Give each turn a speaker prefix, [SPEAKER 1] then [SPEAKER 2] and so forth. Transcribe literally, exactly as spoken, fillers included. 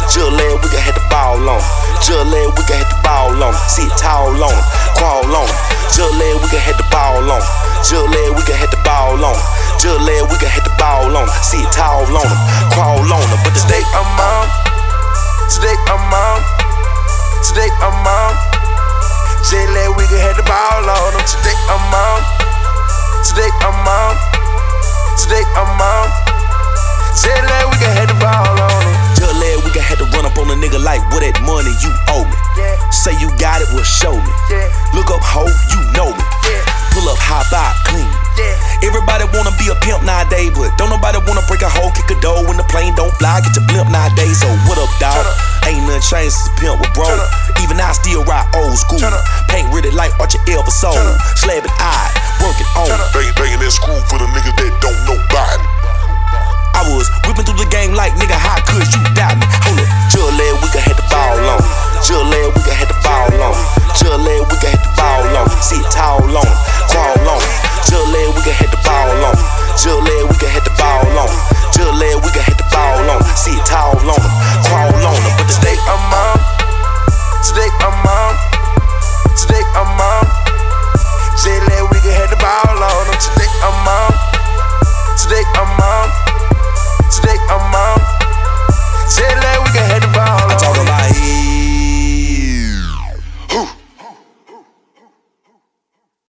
[SPEAKER 1] Just last week I had the ball on. Just last week I had the ball on. Sit tall on him, crawl on him. Just last week I had the ball on. Just last week I had the ball on. Just last week I had the ball on. Sit tall on him, crawl on him. But today I'm on. Today I'm on. Today I'm on. Just last week I had the ball on him. Today I'm on. Today I'm on. Today I'm on. Just last week I had the ball on him. Just last week I had to run up on a nigga like, what that money you owe me? Yeah. Say you got it, well show me. Yeah. Look up, ho, you know me. Yeah. Pull up, high by, clean. Yeah. Everybody wanna be a pimp nowadays, but don't nobody wanna break a hole, kick a door when the plane don't fly, get your blimp nowadays. So what up, dawg? Ain't nothing changed since the pimp was broke. Even I still ride old school. Paint really like Archie Elvis soul. Slabbing eye, working on.
[SPEAKER 2] Bangin' bangin' that screw for the niggas that